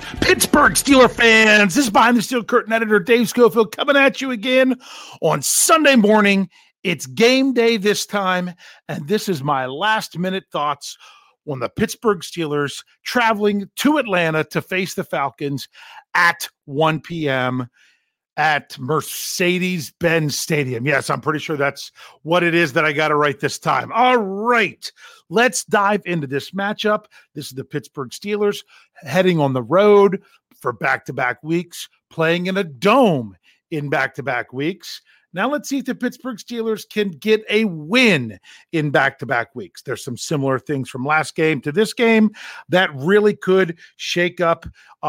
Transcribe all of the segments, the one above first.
Pittsburgh Steelers fans, this is Behind the Steel Curtain editor Dave Schofield coming at you again on Sunday morning. It's game day this time, and this is my last-minute thoughts on the Pittsburgh Steelers traveling to Atlanta to face the Falcons at 1 p.m. at Mercedes-Benz Stadium. Yes, I'm pretty sure that's what it is that I got to write this time. All right, let's dive into this matchup. This is the Pittsburgh Steelers heading on the road for back-to-back weeks, playing in a dome in back-to-back weeks. Now let's see if the Pittsburgh Steelers can get a win in back-to-back weeks. There's some similar things from last game to this game that really could shake up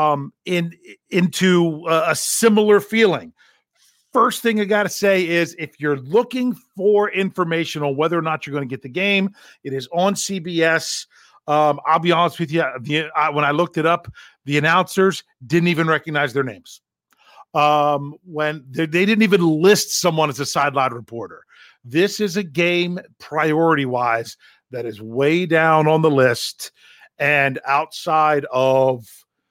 into a similar feeling. First thing I got to say is if you're looking for information on whether or not you're going to get the game, it is on CBS. I'll be honest with you, when I looked it up, the announcers didn't even recognize their names. When they didn't even list someone as a sideline reporter. This is a game priority-wise that is way down on the list and outside of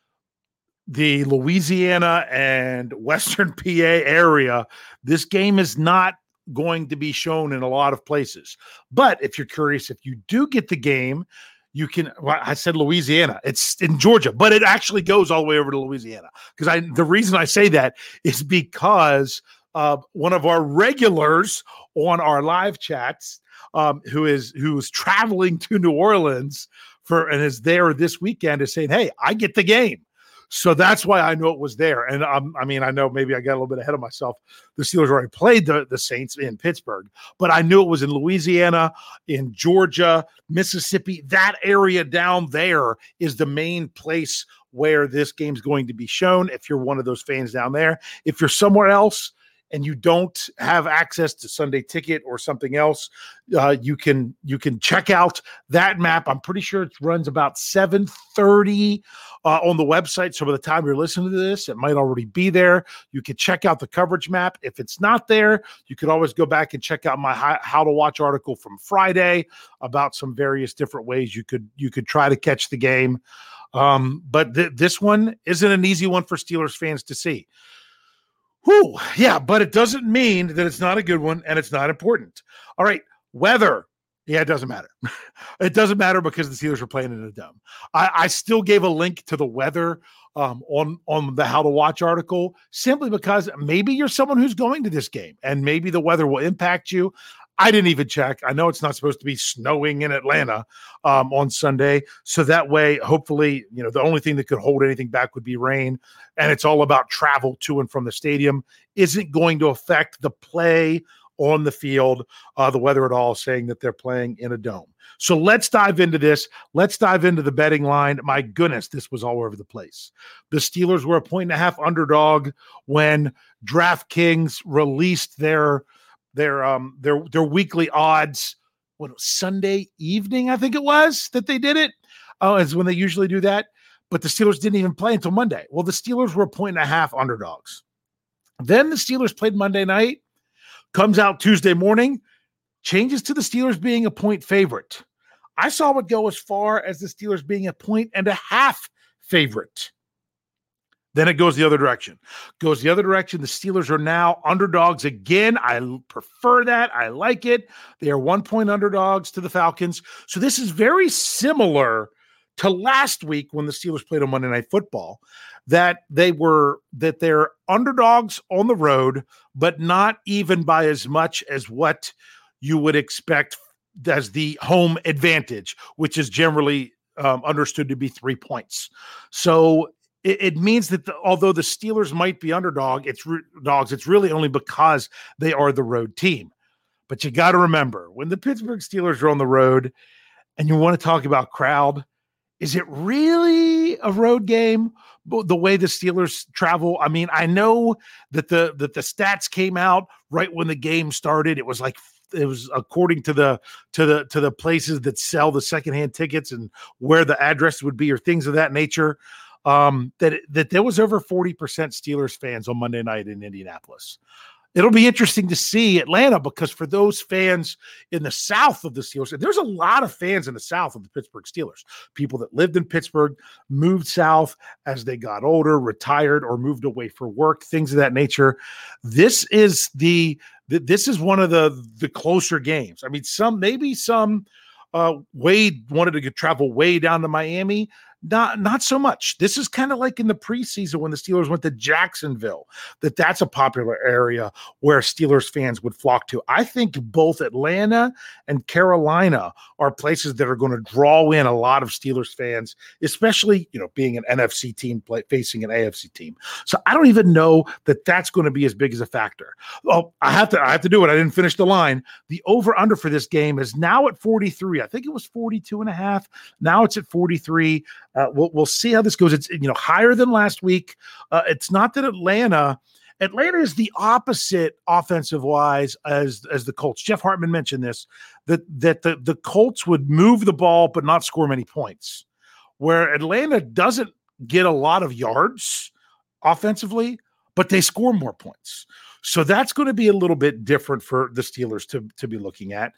the Louisiana and Western PA area. This game is not going to be shown in a lot of places. But if you're curious, if you do get the game, you can, well, I said Louisiana, it's in Georgia, but it actually goes all the way over to Louisiana. Because the reason I say that is because one of our regulars on our live chats, who is traveling to New Orleans and is there this weekend, is saying, "Hey, I get the game." So that's why I know it was there. And I know maybe I got a little bit ahead of myself. The Steelers already played the Saints in Pittsburgh, but I knew it was in Louisiana, in Georgia, Mississippi. That area down there is the main place where this game's going to be shown if you're one of those fans down there. If you're somewhere else and you don't have access to Sunday Ticket or something else, you can check out that map. I'm pretty sure it runs about 7:30 on the website. So by the time you're listening to this, it might already be there. You can check out the coverage map. If it's not there, you could always go back and check out my How to Watch article from Friday about some various different ways you could try to catch the game. But this one isn't an easy one for Steelers fans to see. Whew, yeah, but it doesn't mean that it's not a good one and it's not important. All right, weather. Yeah, it doesn't matter. It doesn't matter because the Steelers are playing in a dome. I still gave a link to the weather on the How to Watch article simply because maybe you're someone who's going to this game and maybe the weather will impact you. I didn't even check. I know it's not supposed to be snowing in Atlanta on Sunday. So that way, hopefully, the only thing that could hold anything back would be rain. And it's all about travel to and from the stadium. Isn't going to affect the play on the field, the weather at all, saying that they're playing in a dome. So let's dive into this. Let's dive into the betting line. My goodness, this was all over the place. The Steelers were a 1.5 underdog when DraftKings released their weekly odds. Sunday evening, I think it was that they did it. Oh, is when they usually do that. But the Steelers didn't even play until Monday. Well, the Steelers were a 1.5 underdogs. Then the Steelers played Monday night, comes out Tuesday morning, changes to the Steelers being a point favorite. I saw it go as far as the Steelers being a 1.5 favorite. Then it goes the other direction. The Steelers are now underdogs again. I prefer that. I like it. They are 1-point underdogs to the Falcons. So this is very similar to last week when the Steelers played on Monday Night Football, that they're underdogs on the road, but not even by as much as what you would expect as the home advantage, which is generally understood to be 3 points. So it means that although the Steelers might be underdog, it's really only because they are the road team. But you got to remember, when the Pittsburgh Steelers are on the road and you want to talk about crowd, is it really a road game? The way the Steelers travel. I mean, I know that the stats came out right when the game started. It was according to the places that sell the secondhand tickets and where the address would be or things of that nature. That there was over 40% Steelers fans on Monday night in Indianapolis. It'll be interesting to see Atlanta, because for those fans in the South of the Steelers, there's a lot of fans in the South of the Pittsburgh Steelers, people that lived in Pittsburgh, moved south as they got older, retired, or moved away for work, things of that nature. This is one of the closer games. I mean, some Wade wanted to travel way down to Miami. Not so much. This is kind of like in the preseason when the Steelers went to Jacksonville, that's a popular area where Steelers fans would flock to. I think both Atlanta and Carolina are places that are going to draw in a lot of Steelers fans, especially, being an NFC team facing an AFC team. So I don't even know that that's going to be as big as a factor. Oh, I have to do it. I didn't finish the line. The over under for this game is now at 43. I think it was 42.5. Now it's at 43. We'll see how this goes. It's higher than last week. It's not that Atlanta is the opposite offensive wise as the Colts. Jeff Hartman mentioned this, that the Colts would move the ball but not score many points, where Atlanta doesn't get a lot of yards offensively, but they score more points. So that's going to be a little bit different for the Steelers to be looking at.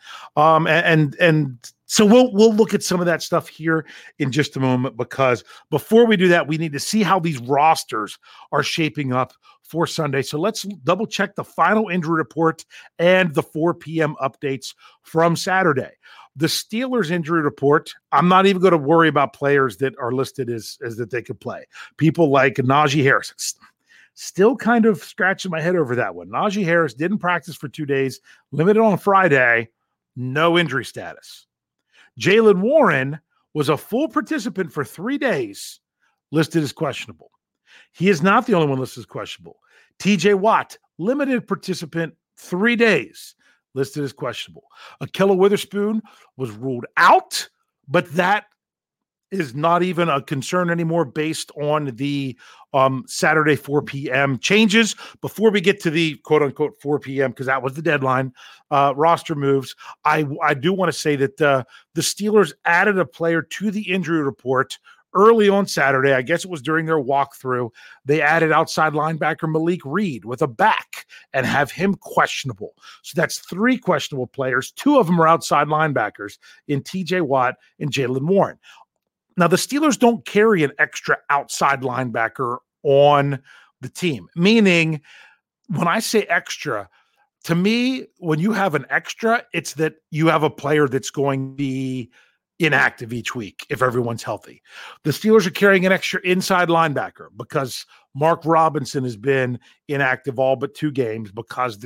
And so we'll look at some of that stuff here in just a moment, because before we do that, we need to see how these rosters are shaping up for Sunday. So let's double check the final injury report and the 4 p.m. updates from Saturday. The Steelers injury report, I'm not even going to worry about players that are listed as that they could play. People like Najee Harris. Still kind of scratching my head over that one. Najee Harris didn't practice for 2 days, limited on Friday, no injury status. Jaylen Warren was a full participant for 3 days, listed as questionable. He is not the only one listed as questionable. TJ Watt, limited participant, 3 days, listed as questionable. Ahkello Witherspoon was ruled out, but that is not even a concern anymore based on the Saturday 4 p.m. changes. Before we get to the quote-unquote 4 p.m., because that was the deadline, roster moves, I do want to say that the Steelers added a player to the injury report early on Saturday. I guess it was during their walkthrough. They added outside linebacker Malik Reed with a back and have him questionable. So that's 3 questionable players. 2 of them are outside linebackers in TJ Watt and Jaylen Warren. Now, the Steelers don't carry an extra outside linebacker on the team, meaning when I say extra, to me, when you have an extra, it's that you have a player that's going to be inactive each week if everyone's healthy. The Steelers are carrying an extra inside linebacker because Mark Robinson has been inactive all but 2 games, because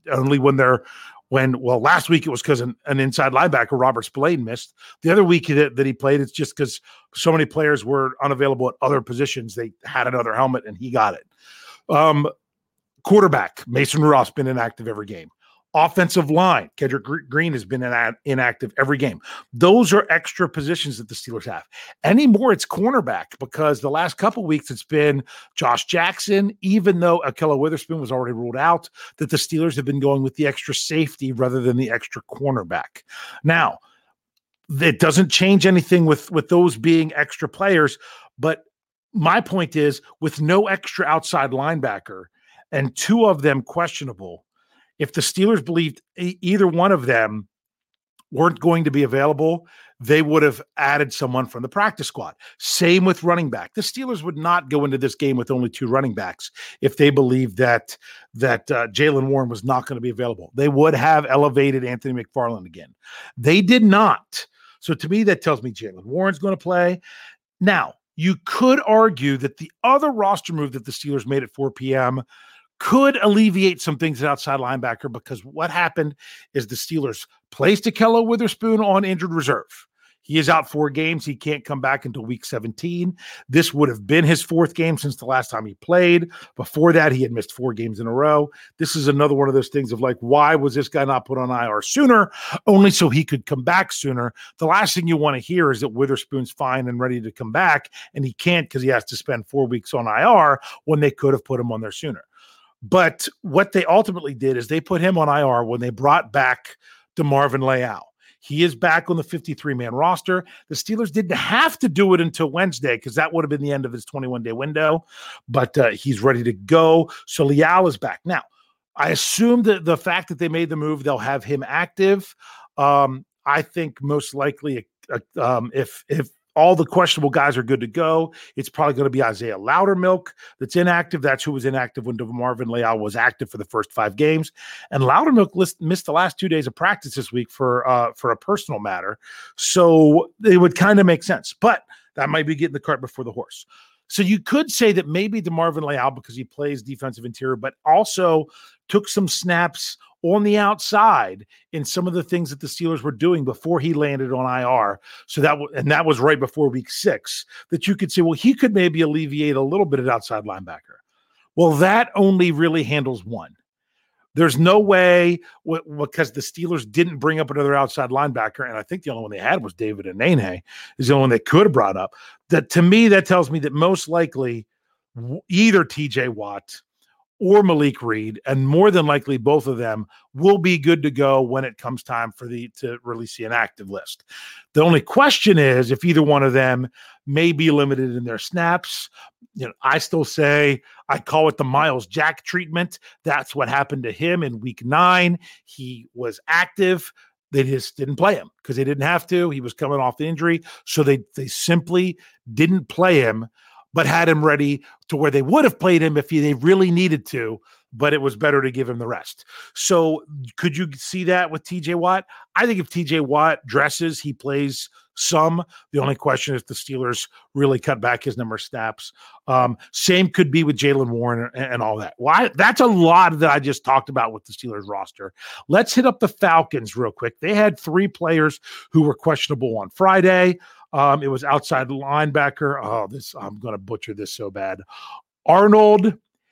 last week it was because an inside linebacker, Robert Spillane, missed. The other week that he played, it's just because so many players were unavailable at other positions. They had another helmet and he got it. Quarterback, Mason Rudolph's been inactive every game. Offensive line, Kendrick Green has been inactive every game. Those are extra positions that the Steelers have. Anymore, it's cornerback, because the last couple of weeks it's been Josh Jackson, even though Ahkello Witherspoon was already ruled out, that the Steelers have been going with the extra safety rather than the extra cornerback. Now, it doesn't change anything with those being extra players, but my point is, with no extra outside linebacker and 2 of them questionable, if the Steelers believed either one of them weren't going to be available, they would have added someone from the practice squad. Same with running back. The Steelers would not go into this game with only 2 running backs if they believed that Jaylen Warren was not going to be available. They would have elevated Anthony McFarland again. They did not. So to me, that tells me Jaylen Warren's going to play. Now, you could argue that the other roster move that the Steelers made at 4 p.m. could alleviate some things at outside linebacker, because what happened is the Steelers placed Ahkello Witherspoon on injured reserve. He is out 4 games. He can't come back until week 17. This would have been his 4th game since the last time he played. Before that, he had missed 4 games in a row. This is another one of those things of like, why was this guy not put on IR sooner? Only so he could come back sooner. The last thing you want to hear is that Witherspoon's fine and ready to come back, and he can't because he has to spend 4 weeks on IR when they could have put him on there sooner. But what they ultimately did is they put him on IR when they brought back DeMarvin Leal. He is back on the 53-man roster. The Steelers didn't have to do it until Wednesday because that would have been the end of his 21-day window, but he's ready to go. So Leal is back. Now, I assume that the fact that they made the move, they'll have him active. I think most likely, if all the questionable guys are good to go, it's probably going to be Isaiah Loudermilk that's inactive. That's who was inactive when DeMarvin Leal was active for the first 5 games. And Loudermilk missed the last 2 days of practice this week for a personal matter. So it would kind of make sense. But that might be getting the cart before the horse. So you could say that maybe DeMarvin Leal, because he plays defensive interior, but also took some snaps on the outside in some of the things that the Steelers were doing before he landed on IR. So that was right before week 6, that you could say, well, he could maybe alleviate a little bit of outside linebacker. Well, that only really handles one. There's no way, because the Steelers didn't bring up another outside linebacker, and I think the only one they had was David Anene, is the only one they could have brought up. That, to me, that tells me that most likely either TJ Watt or Malik Reed, and more than likely both of them, will be good to go when it comes time to release the inactive list. The only question is if either one of them may be limited in their snaps. I still say I call it the Myles Jack treatment. That's what happened to him in week 9. He was active. They just didn't play him because they didn't have to. He was coming off the injury. So they simply didn't play him, but had him ready to where they would have played him if they really needed to, but it was better to give him the rest. So could you see that with TJ Watt? I think if TJ Watt dresses, he plays some. The only question is if the Steelers really cut back his number of snaps. Same could be with Jaylen Warren and all that. Well, that's a lot that I just talked about with the Steelers roster. Let's hit up the Falcons real quick. They had 3 players who were questionable on Friday. It was outside linebacker. I'm going to butcher this so bad. Arnold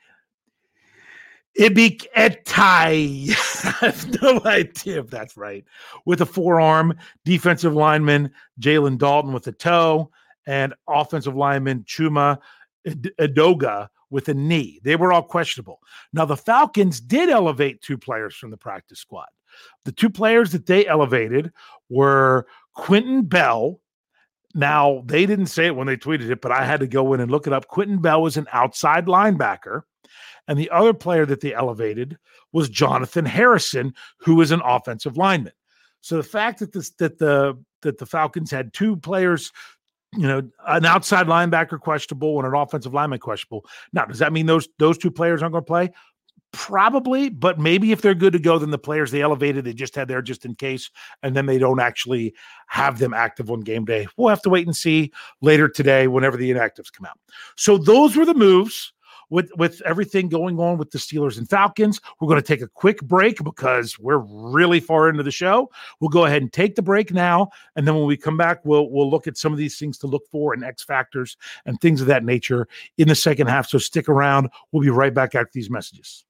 Ibiketai. I have no idea if that's right. With a forearm, defensive lineman Jalen Dalton with a toe, and offensive lineman Chuma Edoga with a knee. They were all questionable. Now, the Falcons did elevate 2 players from the practice squad. The 2 players that they elevated were Quentin Bell. Now, they didn't say it when they tweeted it, but I had to go in and look it up. Quentin Bell was an outside linebacker. And the other player that they elevated was Jonathan Harrison, who is an offensive lineman. So the fact that the Falcons had 2 players, an outside linebacker questionable and an offensive lineman questionable. Now, does that mean those 2 players aren't going to play? Probably, but maybe if they're good to go, then the players they elevated, they just had there just in case, and then they don't actually have them active on game day. We'll have to wait and see later today whenever the inactives come out. So those were the moves. With everything going on with the Steelers and Falcons, we're going to take a quick break because we're really far into the show. We'll go ahead and take the break now, and then when we come back, we'll look at some of these things to look for and X factors and things of that nature in the second half. So stick around. We'll be right back after these messages.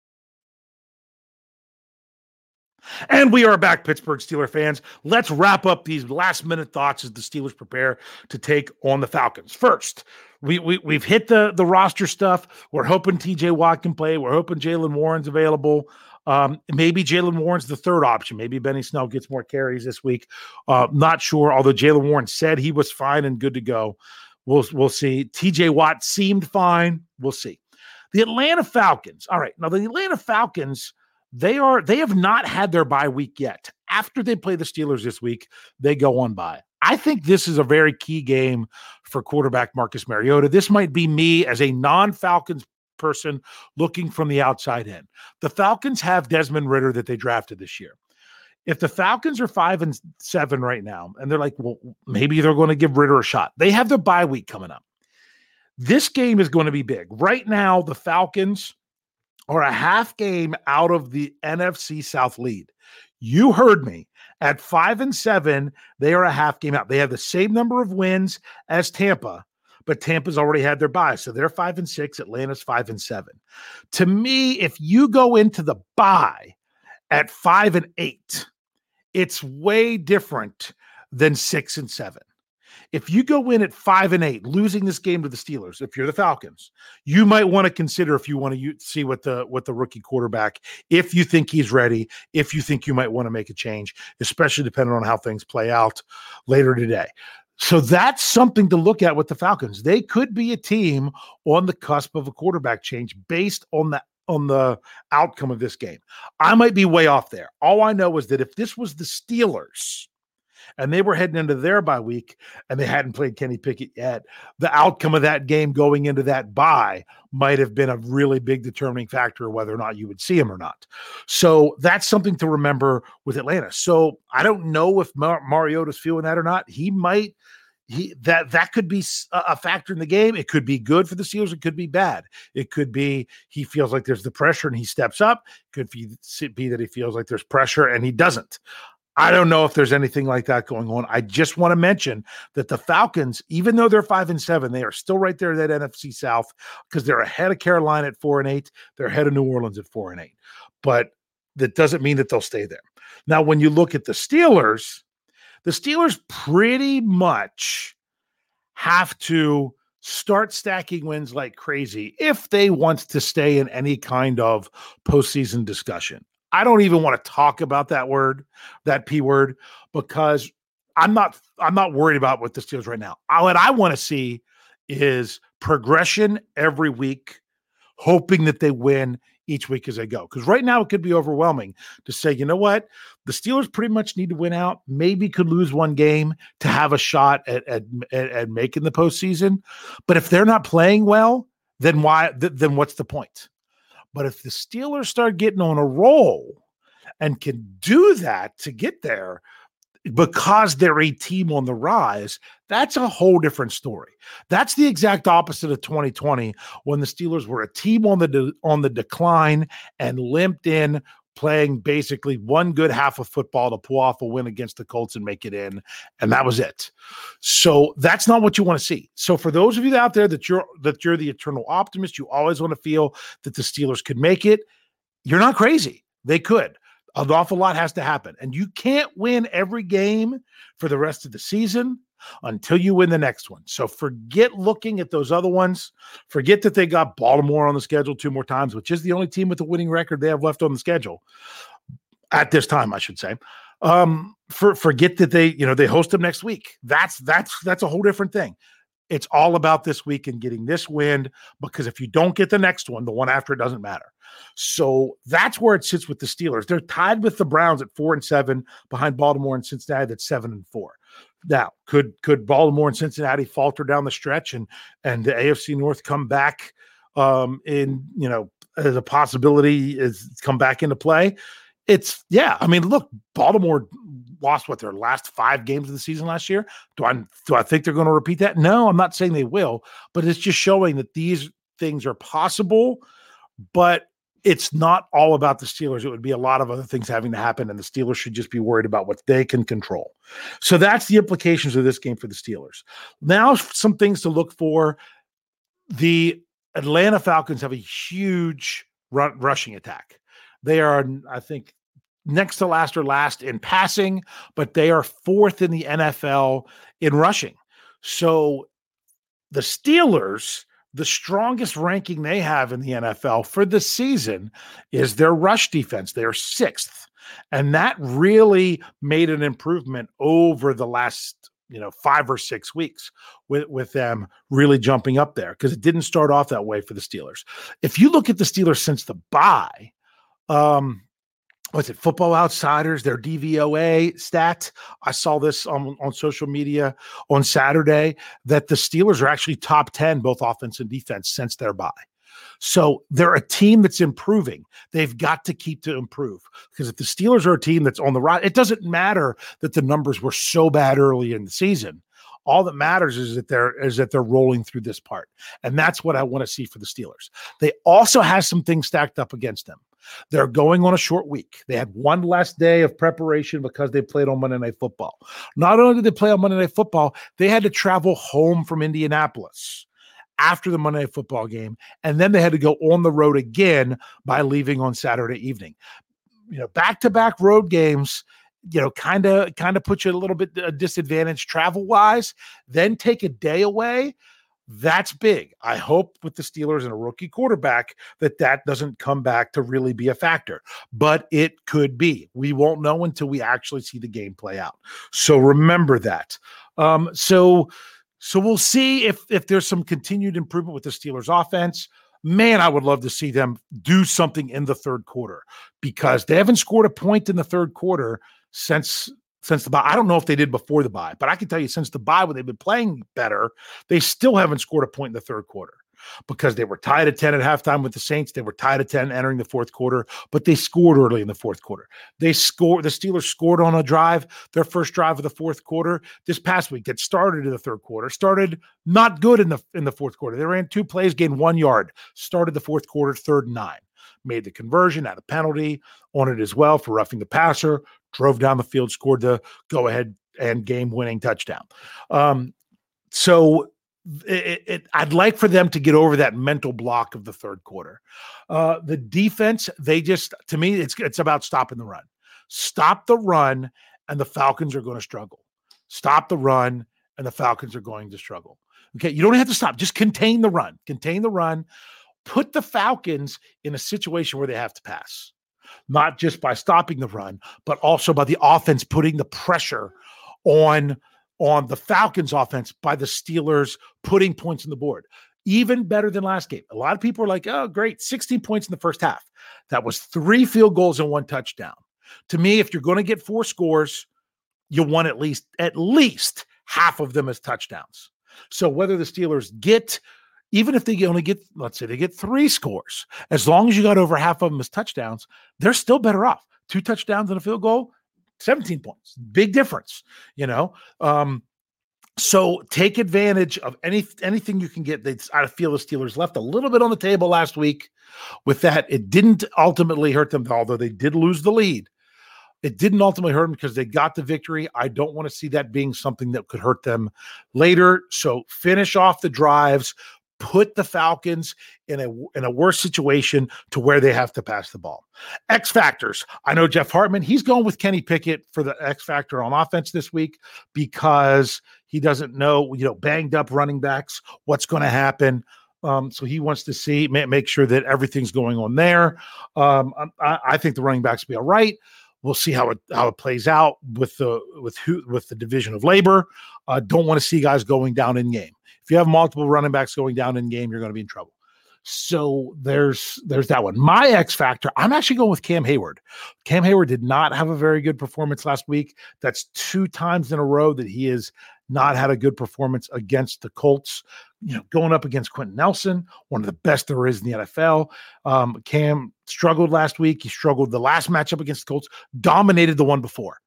And we are back, Pittsburgh Steelers fans. Let's wrap up these last-minute thoughts as the Steelers prepare to take on the Falcons. First, we've hit the roster stuff. We're hoping TJ Watt can play. We're hoping Jaylen Warren's available. Maybe Jaylen Warren's the third option. Maybe Benny Snell gets more carries this week. Not sure, although Jaylen Warren said he was fine and good to go. We'll see. TJ Watt seemed fine. We'll see. The Atlanta Falcons. All right. Now, the Atlanta Falcons, they have not had their bye week yet. After they play the Steelers this week, they go on bye. I think this is a very key game for quarterback Marcus Mariota. This might be me as a non-Falcons person looking from the outside in. The Falcons have Desmond Ridder that they drafted this year. If the Falcons are 5-7 right now, and they're like, well, maybe they're going to give Ridder a shot. They have their bye week coming up. This game is going to be big. Right now, the Falcons are a half game out of the NFC South lead. You heard me. At 5-7, they are a half game out. They have the same number of wins as Tampa, but Tampa's already had their bye. So they're 5-6. Atlanta's 5-7. To me, if you go into the bye at 5-8, it's way different than 6-7. If you go in at 5-8, losing this game to the Steelers, if you're the Falcons, you might want to consider if you want to see what the rookie quarterback, if you think he's ready, if you think you might want to make a change, especially depending on how things play out later today. So that's something to look at with the Falcons. They could be a team on the cusp of a quarterback change based on the the outcome of this game. I might be way off there. All I know is that if this was the Steelers and they were heading into their bye week and they hadn't played Kenny Pickett yet, the outcome of that game going into that bye might have been a really big determining factor of whether or not you would see him or not. So that's something to remember with Atlanta. So I don't know if Mariota's feeling that or not. That could be a factor in the game. It could be good for the Steelers. It could be bad. It could be he feels like there's the pressure and he steps up. It could be that he feels like there's pressure and he doesn't. I don't know if there's anything like that going on. I just want to mention that the Falcons, even though they're 5-7, they are still right there in that NFC South because they're ahead of Carolina at 4-8. They're ahead of New Orleans at 4-8. But that doesn't mean that they'll stay there. Now, when you look at the Steelers pretty much have to start stacking wins like crazy if they want to stay in any kind of postseason discussion. I don't even want to talk about that P word, because I'm not worried about what the Steelers right now. What I want to see is progression every week, hoping that they win each week as they go. Because right now it could be overwhelming to say, you know what, the Steelers pretty much need to win out, maybe could lose one game to have a shot at making the postseason. But if they're not playing well, then what's the point? But if the Steelers start getting on a roll and can do that to get there because they're a team on the rise, that's a whole different story. That's the exact opposite of 2020 when the Steelers were a team on the decline and limped in, playing basically one good half of football to pull off a win against the Colts and make it in, and that was it. So that's not what you want to see. So for those of you out there that you're the eternal optimist, you always want to feel that the Steelers could make it. You're not crazy. They could. An awful lot has to happen, and you can't win every game for the rest of the season until you win the next one. So forget looking at those other ones. Forget that they got Baltimore on the schedule 2 more times, which is the only team with a winning record they have left on the schedule at this time, I should say. Forget that they host them next week. That's a whole different thing. It's all about this week and getting this win, because if you don't get the next one, the one after it doesn't matter. So that's where it sits with the Steelers. They're tied with the Browns at 4-7, behind Baltimore and Cincinnati at 7-4. Now, could Baltimore and Cincinnati falter down the stretch and the AFC North come back as a possibility is come back into play? Look, Baltimore lost their last 5 games of the season last year. Do I think they're going to repeat that? No, I'm not saying they will, but it's just showing that these things are possible, but it's not all about the Steelers. It would be a lot of other things having to happen, and the Steelers should just be worried about what they can control. So that's the implications of this game for the Steelers. Now, some things to look for. The Atlanta Falcons have a huge rushing attack. They are, I think, next to last or last in passing, but they are 4th in the NFL in rushing. So the Steelers, the strongest ranking they have in the NFL for the season is their rush defense. They are 6th. And that really made an improvement over the last 5 or 6 weeks with them really jumping up there, because it didn't start off that way for the Steelers. If you look at the Steelers since the bye, Football Outsiders, their DVOA stat, I saw this on social media on Saturday, that the Steelers are actually top 10, both offense and defense, since their bye. So they're a team that's improving. They've got to keep to improve, because if the Steelers are a team that's on the rise, it doesn't matter that the numbers were so bad early in the season. All that matters is that they're rolling through this part. And that's what I want to see for the Steelers. They also have some things stacked up against them. They're going on a short week. They had one less day of preparation because they played on Monday Night Football. Not only did they play on Monday Night Football, they had to travel home from Indianapolis after the Monday Night Football game, and then they had to go on the road again by leaving on Saturday evening. Back-to-back road games, kind of put you a little bit disadvantaged travel-wise, then take a day away. That's big. I hope with the Steelers and a rookie quarterback that doesn't come back to really be a factor, but it could be. We won't know until we actually see the game play out. So remember that. So we'll see if there's some continued improvement with the Steelers offense. Man, I would love to see them do something in the third quarter because they haven't scored a point in the third quarter since the bye. I don't know if they did before the bye, but I can tell you since the bye when they've been playing better, they still haven't scored a point in the third quarter because they were tied at 10 at halftime with the Saints. They were tied at 10 entering the fourth quarter, but they scored early in the fourth quarter. The Steelers scored on a drive, their first drive of the fourth quarter this past week that started in the third quarter, started not good in the fourth quarter. They ran 2 plays, gained 1 yard, started the fourth quarter, 3rd and 9. Made the conversion, had a penalty on it as well for roughing the passer, drove down the field, scored the go-ahead and game-winning touchdown. So I'd like for them to get over that mental block of the third quarter. The defense, to me, it's about stopping the run. Stop the run, and the Falcons are going to struggle. Stop the run, and the Falcons are going to struggle. Okay, you don't have to stop. Just contain the run. Contain the run. Put the Falcons in a situation where they have to pass, not just by stopping the run, but also by the offense putting the pressure on the Falcons offense by the Steelers putting points on the board. Even better than last game. A lot of people are like, oh, great, 16 points in the first half. That was 3 field goals and 1 touchdown. To me, if you're going to get 4 scores, you want at least half of them as touchdowns. So whether the Steelers even if they only get, let's say they get 3 scores, as long as you got over half of them as touchdowns, they're still better off. 2 touchdowns and a field goal, 17 points. Big difference, So take advantage of anything you can get. I feel the Steelers left a little bit on the table last week with that. It didn't ultimately hurt them, although they did lose the lead. It didn't ultimately hurt them because they got the victory. I don't want to see that being something that could hurt them later. So finish off the drives. Put the Falcons in a worse situation to where they have to pass the ball. X factors. I know Jeff Hartman, he's going with Kenny Pickett for the X factor on offense this week because he doesn't know, banged up running backs, what's going to happen. So he wants to make sure that everything's going on there. I think the running backs will be all right. We'll see how it plays out with the division of labor. Don't want to see guys going down in game. If you have multiple running backs going down in game, you're going to be in trouble. So there's that one. My X factor, I'm actually going with Cam Hayward. Cam Hayward did not have a very good performance last week. That's 2 times in a row that he has not had a good performance against the Colts. Going up against Quentin Nelson, one of the best there is in the NFL. Cam struggled last week. He struggled the last matchup against the Colts, dominated the one before.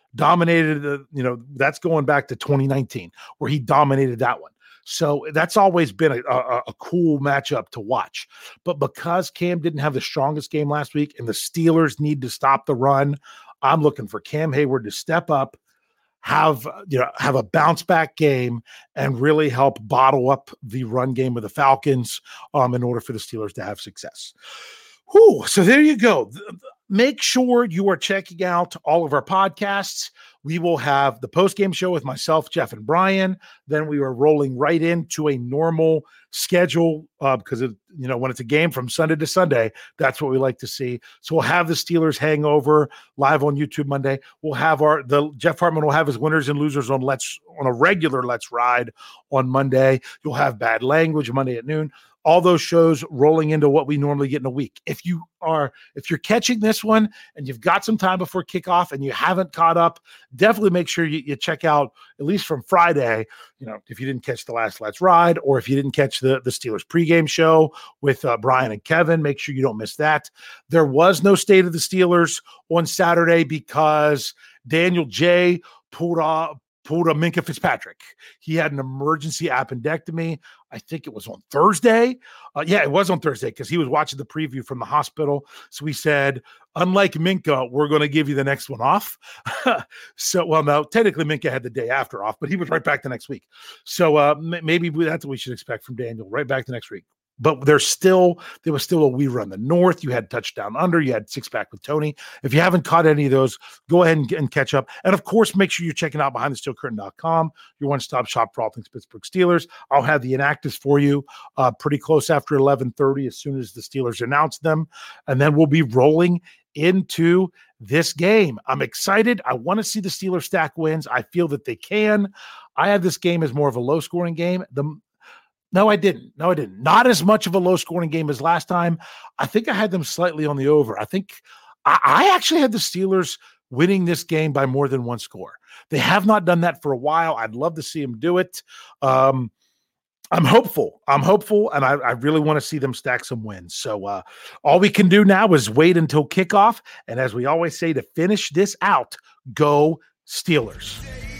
That's going back to 2019 where he dominated that one. So that's always been a cool matchup to watch. But because Cam didn't have the strongest game last week and the Steelers need to stop the run, I'm looking for Cam Hayward to step up, have a bounce back game and really help bottle up the run game of the Falcons in order for the Steelers to have success. So there you go. Make sure you are checking out all of our podcasts. We will have the post-game show with myself, Jeff, and Brian. Then we are rolling right into a normal schedule because when it's a game from Sunday to Sunday, that's what we like to see. So we'll have the Steelers hangover live on YouTube Monday. We'll have Jeff Hartman will have his winners and losers on a regular Let's Ride on Monday. You'll have Bad Language Monday at noon. All those shows rolling into what we normally get in a week. If you're catching this one and you've got some time before kickoff and you haven't caught up, definitely make sure you check out at least from Friday. If you didn't catch the last Let's Ride, or if you didn't catch the Steelers pregame show with Brian and Kevin, make sure you don't miss that. There was no State of the Steelers on Saturday because Daniel J. pulled a Minkah Fitzpatrick. He had an emergency appendectomy. I think it was on Thursday. It was on Thursday because he was watching the preview from the hospital. So we said, unlike Minkah, we're going to give you the next one off. No, technically Minkah had the day after off, but he was right back the next week. So maybe that's what we should expect from Daniel, right back the next week. But there was still a We Run the North. You had Touchdown Under. You had Six Pack with Tony. If you haven't caught any of those, go ahead and catch up. And of course, make sure you're checking out BehindTheSteelCurtain.com, your one-stop shop for all things Pittsburgh Steelers. I'll have the inactives for you pretty close after 11:30 as soon as the Steelers announce them. And then we'll be rolling into this game. I'm excited. I want to see the Steelers stack wins. I feel that they can. I have this game as more of a low-scoring game. No, I didn't. No, I didn't. Not as much of a low scoring game as last time. I think I had them slightly on the over. I think I actually had the Steelers winning this game by more than one score. They have not done that for a while. I'd love to see them do it. I'm hopeful. And I really want to see them stack some wins. So all we can do now is wait until kickoff. And as we always say, to finish this out, go Steelers.